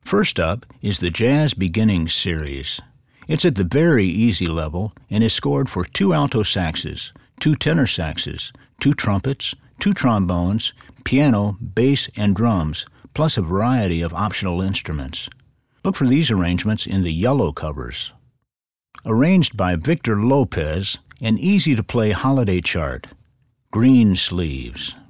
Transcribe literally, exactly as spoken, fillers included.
First up is the Jazz Beginnings Series. It's at the very easy level and is scored for two alto saxes, two tenor saxes, two trumpets, two trombones, piano, bass, and drums, plus a variety of optional instruments. Look for these arrangements in the yellow covers. Arranged by Victor Lopez, an easy-to-play holiday chart, Green Sleeves.